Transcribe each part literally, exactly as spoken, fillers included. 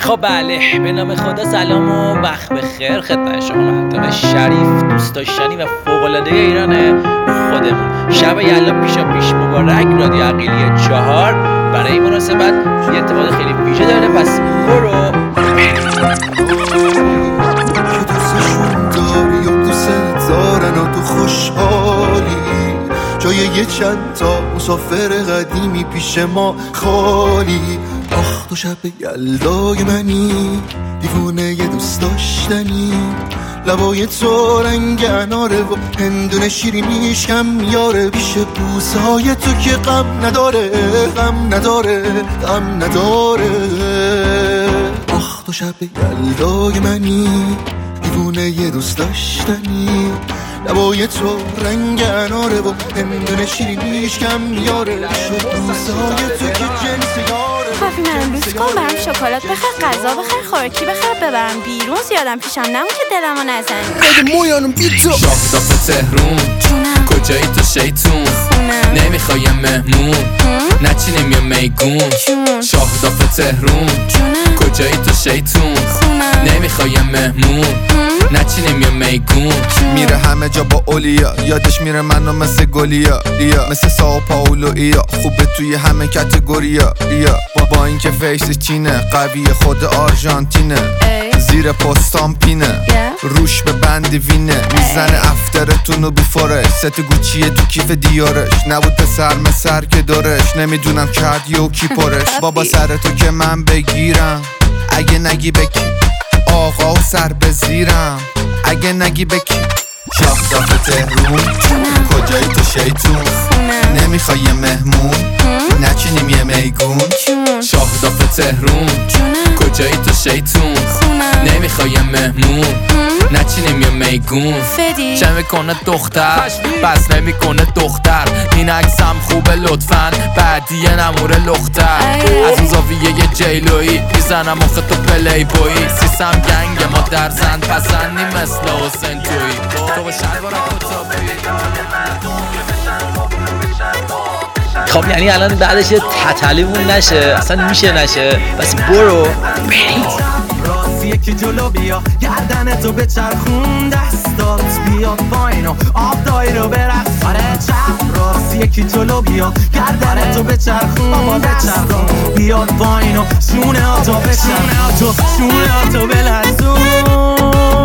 خب بله، به نام خدا سلام و وقت بخیر خدمت شما منطقه شریف، دوست داشتنی و فوق‌العاده ایران خودمون. شب یلا پیشا پیش مبارک. رادیو عقیلی چهار برای این مناسبت یه اتفاق خیلی ویژه داره، پس برو که دوستشون داری و دوست دارن و تو خوشحالی، جای یه چند تا مسافر قدیمی پیش ما خالی. آخ تو شب یلدای منی، دیوونه یه دوست داشتنی، لبای تو رنگ اناره و هندونه شیرینیش کم یاره، پیش بوسهای تو که غم نداره، غم نداره، غم نداره. آخ تو شب یلدای منی، دیوونه یه دوست داشتنی، لبای تو رنگ اناره و هندونه شیرینیش کم یاره، پیش بوسهای تو که جنس یاره. کافی منو لوس کن، برام شکلات بخر، غذا بخر، خوراکی بخر، ببرم بیرون، زیادم پیشم نمون که دلمو نزنی. بده مویانم بی تو شاهداف تهرون، کجایی تو شیطون؟ نمیخوایم مهمون، نچینیم یا میگون. شاهداف تهرون، کجایی تو شیطون؟ نمیخوایم مهمون، نچینیم یا میگون. میره همه جا با اولیا، یادش میره منو مثل گلیا یا مثل ساو پاولو ایا، خوبه توی همه کتگوریا یا با اینکه فیسش چینه، قوی خود آرژانتینه، زیر پستان پینه، روش به بند وینه، میزنه افترتونو بیفورش، ست گوچیه تو کیف دیارش، نبود پسر مسر که دارش، نمیدونم کرد یو کی پرش. بابا سر تو که من بگیرم، اگه نگی بکی آقا و سر بزیرم، اگه نگی بکی. شاهداف تهرون، کجایی تو شیطون؟ نمیخوای یه مهمون، نچینیم یه میگون. شاهداف تهرون، کجایی تو شیطون؟ نمیخوای یه مهمون، نچینیم یه میگون. چه میکنه دختر بس نمیکنه دختر، این عکسم خوبه لطفاً بعدی یه نموره لختر. از اون زاویه یه جیلویی میزنم آخه تو پلی بویی، سیسم گنگ ما در زن پسندی مثل حسین تویی، تو با شلوارم کتابی. خب یعنی الان بعدش یه تتلیمون نشه، اصلا میشه نشه، بس برو برید. یکی جلو بیا، گردن تو بچرخون، دستات بیاد پایین و آب دایی رو برقص. آره چپ راست یکی جلو بیا، گردن تو بچرخون، دستات بیاد پایین و شونه ها تو بچرخون، شونه ها تو بلرزون.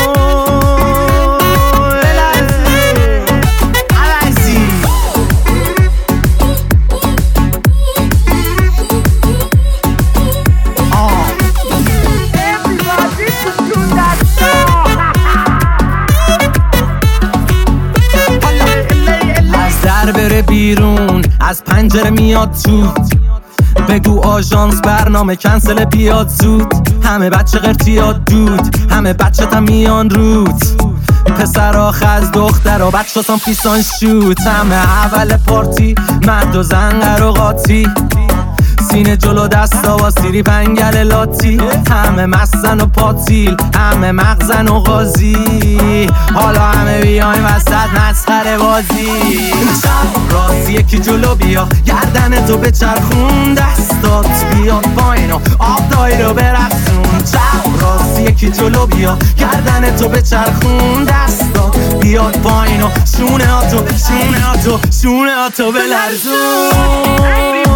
بره بیرون از پنجره میاد تو، بگو آژانس برنامه کنسل بیاد زود. همه بچه قرتیاد دود، همه بچه تا میان رود، پسر آخ از دختر و بچه سان پیسان شوت. همه اول پارتی مرد و زن و قاطی، سینه جلو دستا و سیری پنگل لاتی، همه مستن و پاتیل، همه مغزن و غازی، حالا همه بیایم وسط مسخره بازی. چپ راست یکی جلو بیا، گردن تو بچرخون، دستات بیاد پایین و آب دایی رو برقصون. چپ راست یکی جلو بیا، گردن تو بچرخون، دستات بیاد پایین و شونه ها تو شونه ها تو شونه ها تو بلرزون.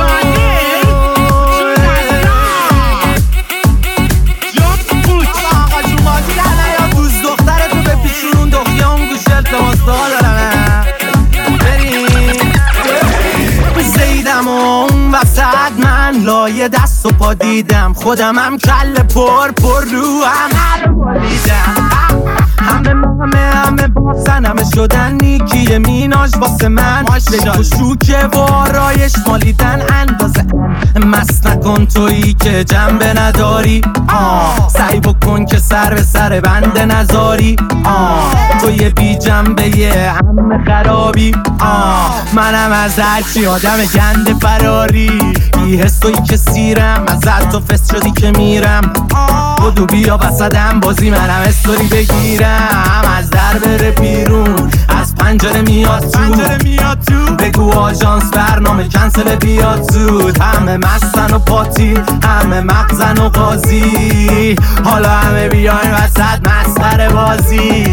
زیدم و اون وسط من لایه دست و پا دیدم، خودم هم کل پر پر رو هم هر بالیدم. همه همه همه باسن همه شدن نیکی میناش واسه من، لجا شوکه و آرایش مالیدن اندازه. مست نکن تویی که جنبه نداری، آه سعی بکن که سر به سر بنده نزاری، آه توی بی جنبه یه همه خرابی، آه منم از هرچی آدم گنده فراری. بی حسایی که سیرم ازت تو فست شدی که میرم بدو بیا وسطم بازی منم استوری بگیرم از در بره بیرون از پنجره میاد تو پنجره میاد تو بگو آژانس برنامه کنسل بیاد زود همه مستن و پاتی همه مغزن و قاضی حالا همه بیاین وسط مسخره بازی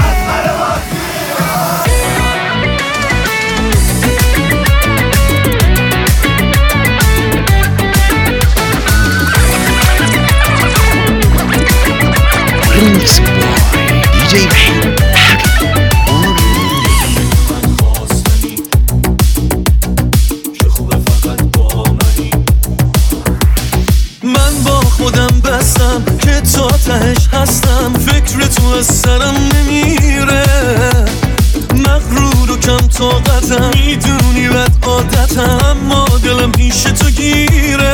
Remix boy دی جی وحید من با خودم بستم که تا تهش هستم فکر تو از سرم نمیره مغرور و کم طاقتم میدونی بد عادتم اما دلم پیش تو گیره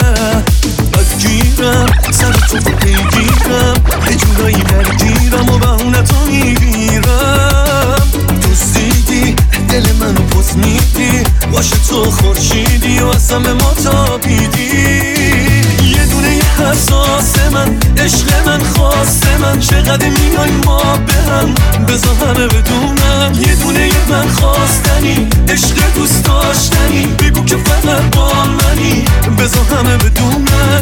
گیرم سر تو رو پیگیرم یه جورایی نرگیرم و بهونه تو میگیرم دوستیدی دل منو پس میدی باشه تو خورشیدی و اصلا به ما تابیدی یه دونه یه حساس من عشق من خواسته من چقدر میای ما به هم بذار همه بدونم یه دونه یه من خواستنی عشق دوست داشتنی بگو که فقط با منی بذار همه بدونم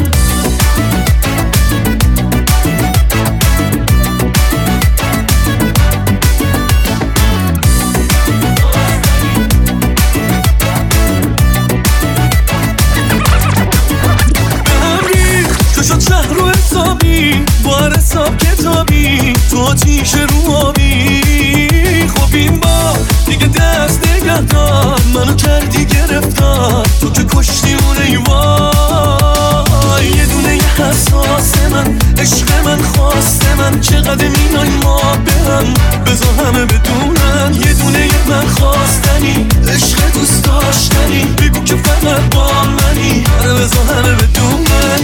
شهر رو حسابی بار حساب کتابی تو آتیش رو آبی خب این با دیگه دست نگه دار منو کردی گرفتار تو که کشتی اون ایوای یه دونه یه حساس من عشق من خواسته من چقدر مینای ما به هم بذار همه بدونن یه دونه یه من خواستنی عشق دوست داشتنی بگو که فقط با منی آره بذار همه بدونن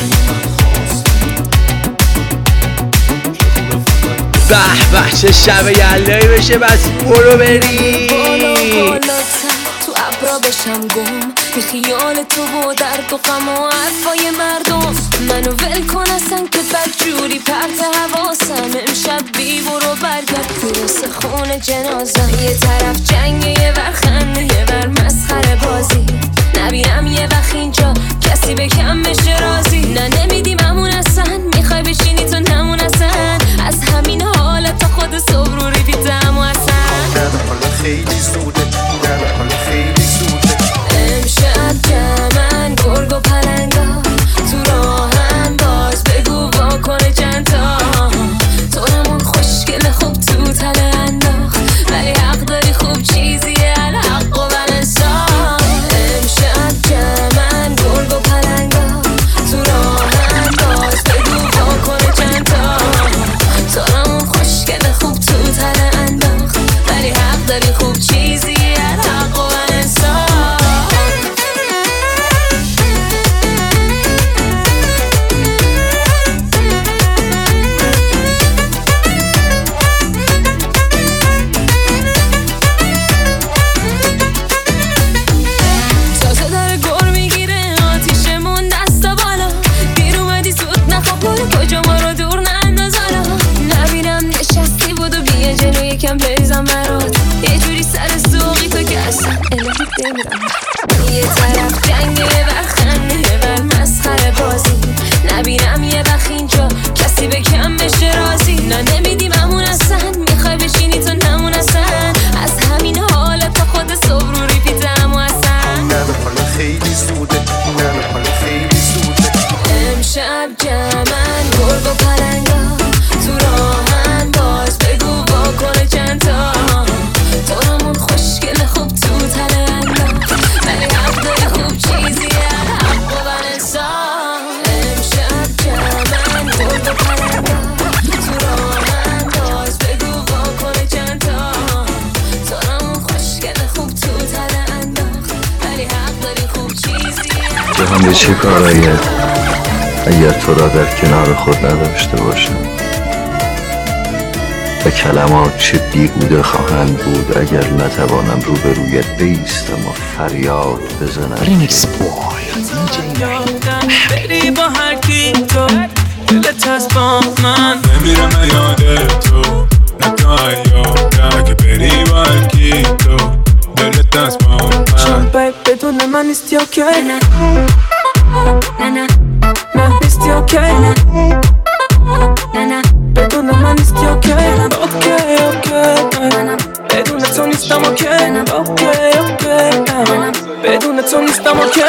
به به چه شب یلدایی بشه بس برو بری تو ابرا بشم گم بی خیال تو و درد و غم و حرفای مردم منو ول کن اصلا که بدجوری پرت حواسم امشب بی برو برگرد میرسه خون جنازم یه طرف جنگ یه ور خنده یه ور مسخره بازی نبینم یه وقت اینجا کسی به کم بشه رازی نه نمیدیم همون اصلا میخوای بشینی تو نمون اصلا از همین حالت تا خود صبح رو ریپیتم و اصلا نه حالا خیلی زوده نه حالا خیلی زوده امشب جمعن گرگ و پلنگا تو راهن باز بگو واکنه چند تا تو نمون خوشگل خوب تو تله انداخت ولی حق داری خوب چیزیه الحق و بلنسان امشب جمعن گرگ و پلنگا تو راهن باز بگو واکنه چند تا تو نمون خوشگل خوب تو تله انداخت ولی حق داری خوب چیزیه الحق و بلنسان کجا ما رو دور ننداز حالا نبینم نشستی بودو بیا جلو یکم بریزم برات یه جوری سر سوقی تو که اصلا الهی بمیرم یه طرف جنگ یه ور خنده یه ور مسخره بازی نبینم یه وقت اینجا کسی به کم بشه رازی نه نمیدیم همون اصلا میخوای بشینی تو نمون اصلا از همین حالت تا خود صبح رو ریپیتم و اصلا نه حالا خیلی زوده نه حالا خیلی زوده امشب جمعن گرگ و پلنگا تو راهن باز بگو واکنه چند تا تو همون خوشگل خوب تو تله انداخت ولی حق داری خوب چیزیه الحق و بلنسان امشب جمعن گرگ و پلنگا تو راهن باز بگو واکنه چند تا تو همون خوشگل خوب تو تله انداخت ولی حق داری خوب چیزیه جهان به چه کاراییه اگر تو را در کنار خود نداشته باشم و کلمات چه بیهوده خواهند بود اگر نتوانم روبرویت بایستم و فریاد بزنم. ریمیکس بوی بری با هر کی تو دلت هست با من نمیرم یاد تو نه تو ایام که بری با هر کی تو دلت هست با من شب بدون من نیستی اوکی نه نه نه نه نیستی اوکی نه نه نه بدون من نیستی اوکی اوکی اوکی بدون تو نیستم اوکی اوکی اوکی بدون تو نیستم اوکی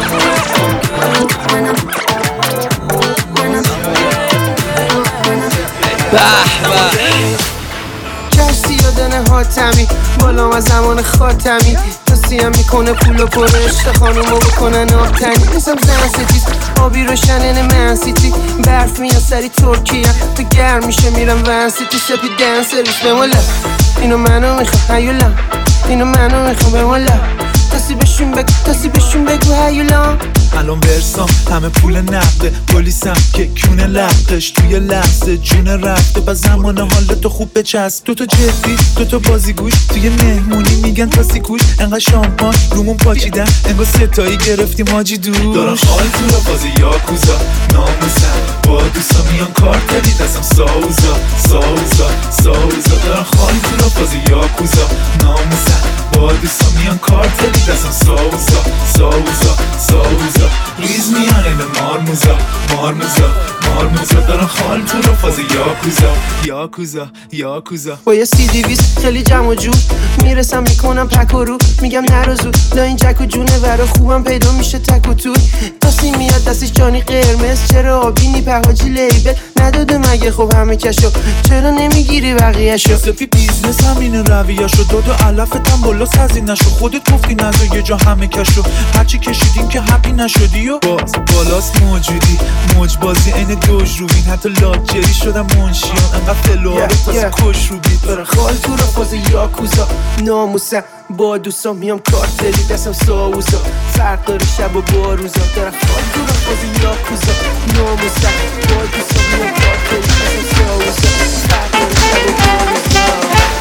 به به کسی یادنه حاتمی بالام از زمان خاتمی تسیم میکنه پول و پر عشق خانومو بکنن آبتنی مثل زن ستیز آبی روشنن من سیتی برف میان سری ترکیه تو گرم میشه میرم ون سیتی سپی دن سرویس بمالا اینو منو میخوام هیولا اینو منو میخوام بمالا تاسی بشون بگو تاسی بشون بگو هیولا الان ورسام همه پول نقده پلیسم که کونه لقش توی لحظه جون رفته با زمان حالتو خوب بچسب دوتا جدی دوتا بازیگوش توی مهمونی میگن تاسی کوش انقدر شامپان رومون پاچیدن انگار ستایی گرفتیم حاجی دور دارم خال تو را بازی یاکوزا ناموسم با دوستا میان کارتلی دستم ساوزا ساوزا ساوزا دارم خال تو را بازی یاکوزا ناموسم با دوستا میان کارتلی دستم ساوزا ساوزا ساوزا ریز میان این مارموزا مارموزا مارموزا دارم خال تو را فاز یاکوزا یاکوزا یاکوزا با یه سی دیویست خیلی جمع و جور میرسم میکنم پک و رو میگم نرو زود لا این جک و جونه ورا خوبم پیدا میشه تک و توی تاسی میاد دستش جانی قرمز چرا آبینی پهاجی لیبل نداده مگه خب همه کشو چرا نمیگیری بقیهشو سپی بیزنس همینه رویه‌شو داد و علفتم بالا سازی نشو خودت گفتی نزا یه جا همه کشو هرچی کشیدیم که هپی نشدی و باز بالاست موجودی موج بازی این دوج روبین حتی لاکچری شدم منشیان انقدر فلواره تازه کش روبید برای خال تو را فاز یاکوزا ناموسم با دوستان میام کارتلی دستم ساوزا فرق داره شب و باروزا دارم خال تو را فاز یاکوزا ناموسم با دوستان میام کارتلی دستم ساوزا فرق داره شب و باروزا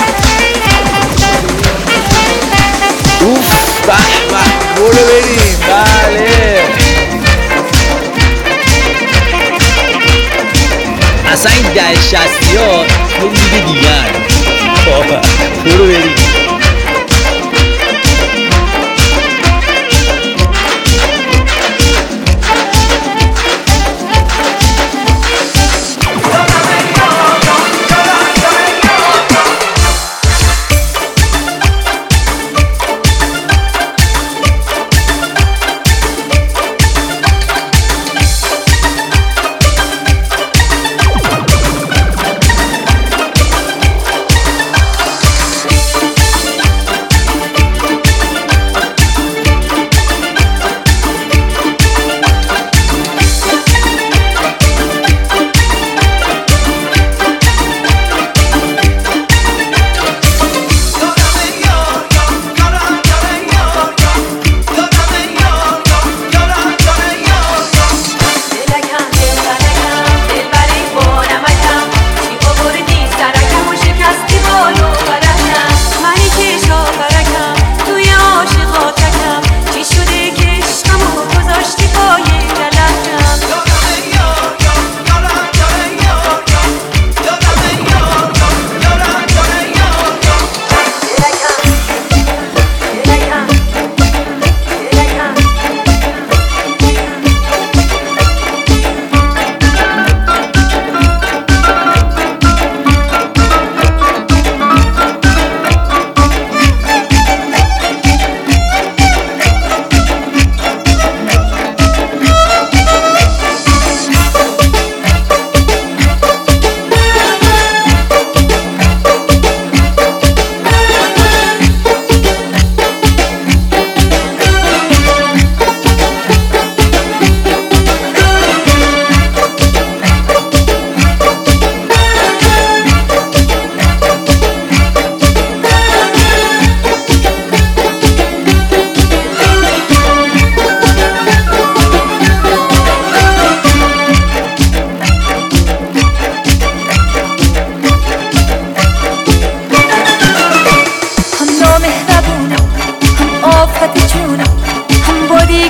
اوف به به برو بریم بله اصلا این ده شستی ها یه لیگ دیگه هست برو بریم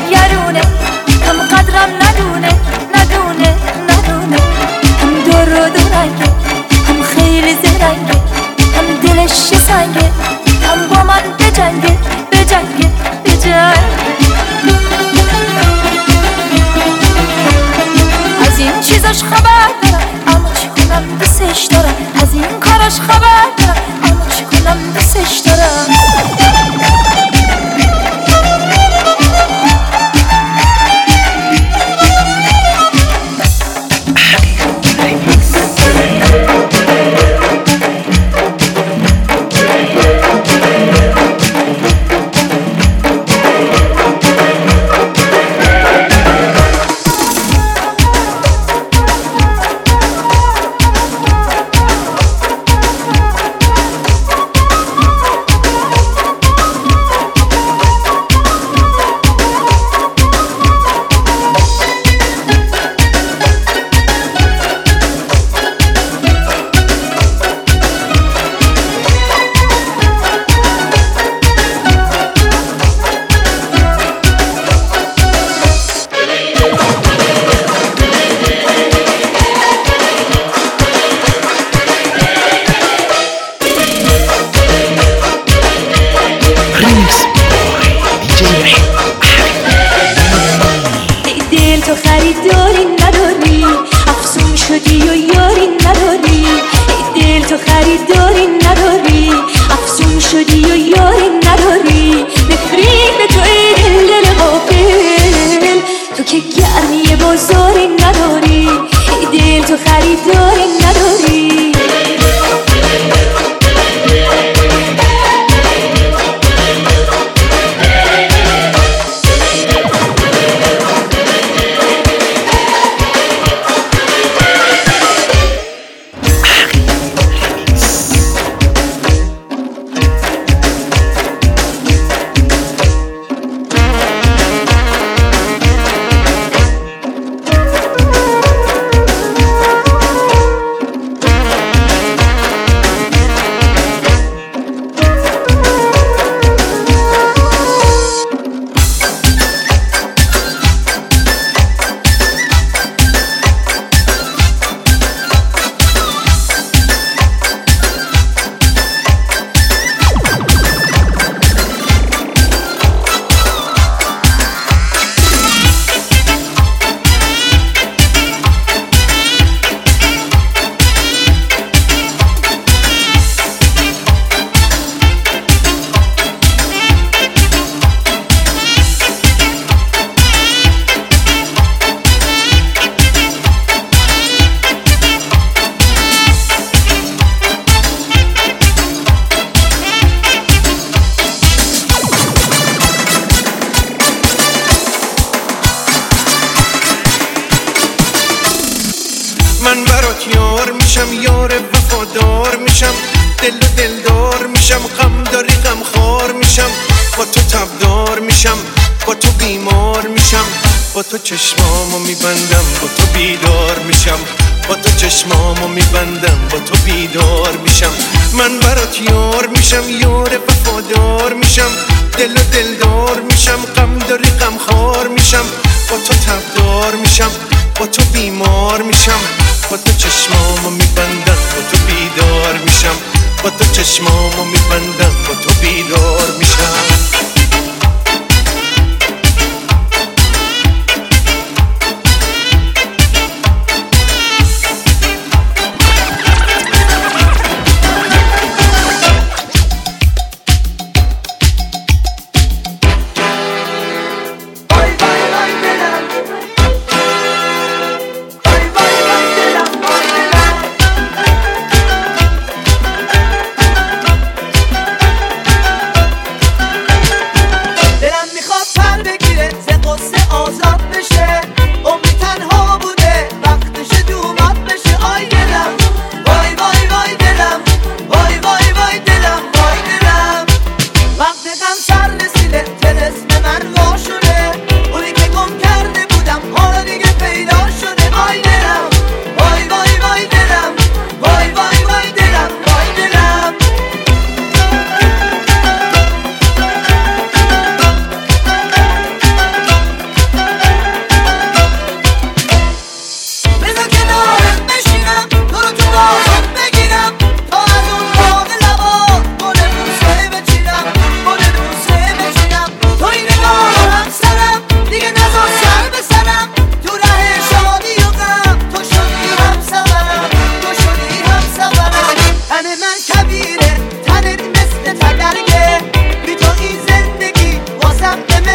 گرونه، هم قدرم ندونه ندونه ندونه، هم دور و دورنگه، هم خیلی زرنگه، هم دلش سنگه، هم با من بجنگه بجنگه بجنگه. از این چیزاش خبر دارم اما چی کنم دوستش دارم، از این کاراش خبر دارم اما چی کنم دوستش دارم. من برات یار میشم، یار وفادار میشم، دل و دلدار میشم، غم داری غم خار میشم، با تو تبدار میشم، با تو بیمار میشم، با تو چشمامو میبندم، با تو بیدار میشم، با تو چشمامو میبندم، با تو بیدار میشم. من برات یار میشم، یار وفادار میشم، دل و دلدار میشم، غم داری غم خار میشم، با تو تبدار میشم، با تو بیمار میشم، با تو چشمامو میبندم، با تو بیدار میشم، با تو چشمامو میبندم، با تو بیدار میشم.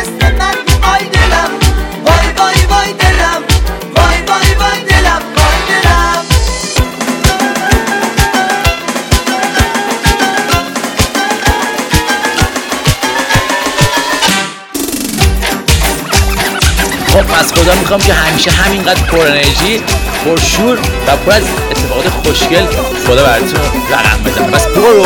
مثل من وای دلم وای وای وای دلم وای وای وای دلم وای دلم. خب پس خدا میخوام که همیشه همینقدر پر انرژی، پر شور و پر از اتفاقات خوشگل خدا براتون رقم بزنه. بس برو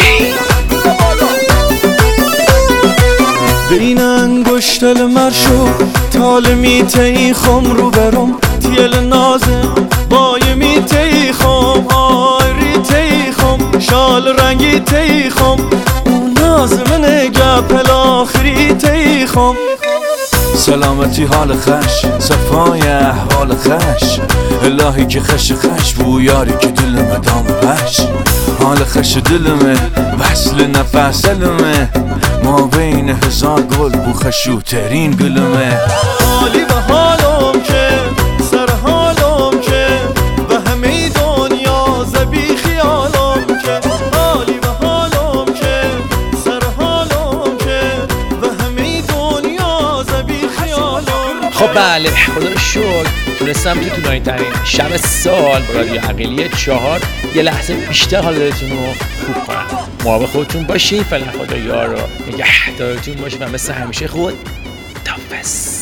بین انگشتل مرشو تال میته خم رو برم تیل نازه بای میته خم آری تی خم شال رنگی تی خم اون نازمنه گپل آخری تی خم سلامتی حال خش صفای احوال خش الهی که خش خش بو یاری که دلمه دام بش حال خش دلمه وصل نفس دلمه ما بین هزار گل بو خشوترین گلمه حالی و حالم که سر حالم که و همه دنیا زبی خیالم که حالی و حالم که سر حالم که و همه دنیا زبی خیالم. خب بله خدا رو شکر تونستم تو طولانی ترین شب سال با رادیو عقیلی چهار یه لحظه بیشتر حال دلتون رو خوب کنم. مراقب خودتون باشین. فعلا خدا یار و نگهدارتون باشه و مثل همیشه خود تافس.